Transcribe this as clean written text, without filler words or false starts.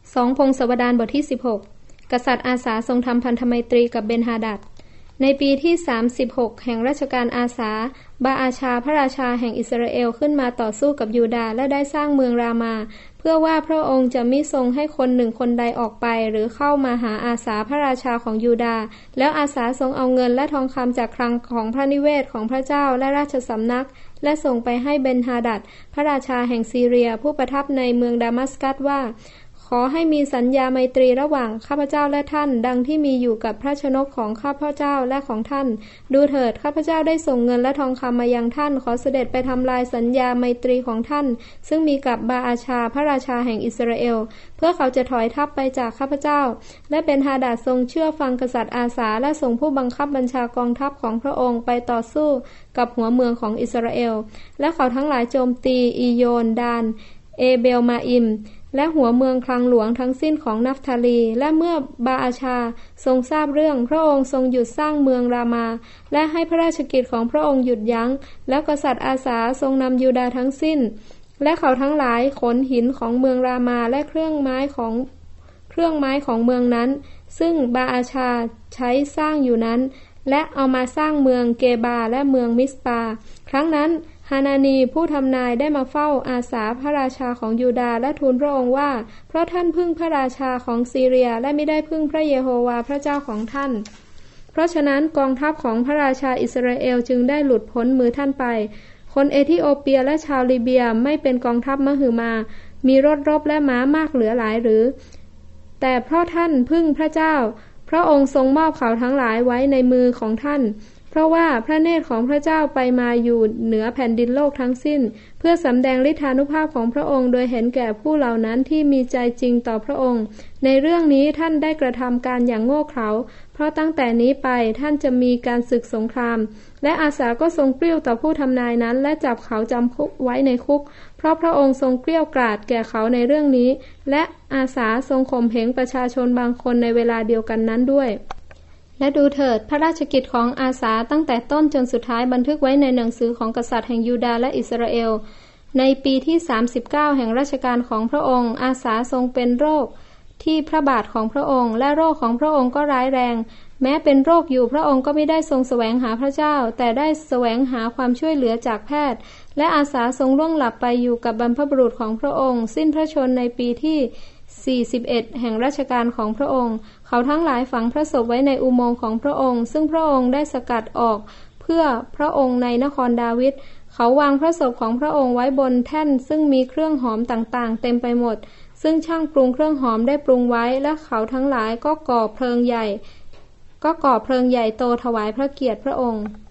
2พงศาวดารบทที่16กษัตริย์อาสาทรงทำพันธไมตรีกับเบนฮาดัดในปีที่36แห่งราชการอาสาบาอาชาพระราชาแห่งอิสราเอลขึ้นมาต่อสู้กับยูดาห์และได้สร้างเมืองรามาเพื่อว่าพระองค์จะมิทรงให้คนหนึ่งคนใดออกไปหรือเข้ามาหาอาสาพระราชาของยูดาห์แล้วอาสาทรงเอาเงินและทองคำจากคลังของพระนิเวศของพระเจ้าและราชสำนักและส่งไปให้เบนฮาดัดพระราชาแห่งซีเรียผู้ประทับในเมืองดามัสกัสว่าขอให้มีสัญญาไมตรีระหว่างข้าพเจ้าและท่านดังที่มีอยู่กับพระชนกของข้าพเจ้าและของท่านดูเถิดข้าพเจ้าได้ส่งเงินและทองคำมายังท่านขอเสด็จไปทำลายสัญญาไมตรีของท่านซึ่งมีกับบาอาชาพระราชาแห่งอิสราเอลเพื่อเขาจะถอยทัพไปจากข้าพเจ้าและเบนฮาดัดทรงเชื่อฟังกษัตริย์อาสาและส่งผู้บังคับบัญชากองทัพของพระองค์ไปต่อสู้กับหัวเมืองของอิสราเอลและเขาทั้งหลายโจมตีอีโยนดานเอเบลมาอิมและหัวเมืองคลังหลวงทั้งสิ้นของนัฟทาลีและเมื่อบาอาชาทรงทราบเรื่องพระองค์ทรงหยุดสร้างเมืองรามาและให้พระราชกิจของพระองค์หยุดยั้งแล้วกษัตริย์อาสาทรงนำยูดาห์ทั้งสิ้นและเขาทั้งหลายขนหินของเมืองรามาและเครื่องไม้ของเมืองนั้นซึ่งบาอาชาใช้สร้างอยู่นั้นและเอามาสร้างเมืองเกบาและเมืองมิสปาครั้งนั้นฮานานีผู้ทำนายได้มาเฝ้าอาสาพระราชาของยูดาห์และทูลพระองค์ว่าเพราะท่านพึ่งพระราชาของซีเรียและไม่ได้พึ่งพระเยโฮวาห์พระเจ้าของท่านเพราะฉะนั้นกองทัพของพระราชาอิสราเอลจึงได้หลุดพ้นมือท่านไปคนเอธิโอเปียและชาวลิเบียไม่เป็นกองทัพมหึมามีรถรบและม้ามากเหลือหลายหรือแต่เพราะท่านพึ่งพระเจ้าพระองค์ทรงมอบเขาทั้งหลายไว้ในมือของท่านเพราะว่าพระเนตรของพระเจ้าไปมาอยู่เหนือแผ่นดินโลกทั้งสิ้นเพื่อสำแดงฤทธานุภาพของพระองค์โดยเห็นแก่ผู้เหล่านั้นที่มีใจจริงต่อพระองค์ในเรื่องนี้ท่านได้กระทำการอย่างโง่เขลาเพราะตั้งแต่นี้ไปท่านจะมีการศึกสงครามและอาสาก็ทรงเกลี้ยต่อผู้ทำนายนั้นและจับเขาจำคุกไว้ในคุกเพราะพระองค์ทรงเกลี้ยกล่อมแก่เขาในเรื่องนี้และอาสาทรงข่มเหงประชาชนบางคนในเวลาเดียวกันนั้นด้วยและดูเถิดพระราชกิจของอาสาตั้งแต่ต้นจนสุดท้ายบันทึกไว้ในหนังสือของกษัตริย์แห่งยูดาห์และอิสราเอลในปีที่39แห่งราชการของพระองค์อาสาทรงเป็นโรคที่พระบาทของพระองค์และโรคของพระองค์ก็ร้ายแรงแม้เป็นโรคอยู่พระองค์ก็ไม่ได้ทรงแสวงหาพระเจ้าแต่ได้แสวงหาความช่วยเหลือจากแพทย์และอาสาทรงล่วงหลับไปอยู่กับบรรพบุรุษของพระองค์สิ้นพระชนม์ในปีที่41แห่งราชการของพระองค์เขาทั้งหลายฝังพระศพไว้ในอุโมงค์ของพระองค์ซึ่งพระองค์ได้สกัดออกเพื่อพระองค์ในนครดาวิดเขาวางพระศพของพระองค์ไว้บนแท่นซึ่งมีเครื่องหอมต่างๆเต็มไปหมดซึ่งช่างปรุงเครื่องหอมได้ปรุงไว้และเขาทั้งหลายก็ก่อเพลิงใหญ่โตถวายพระเกียรติพระองค์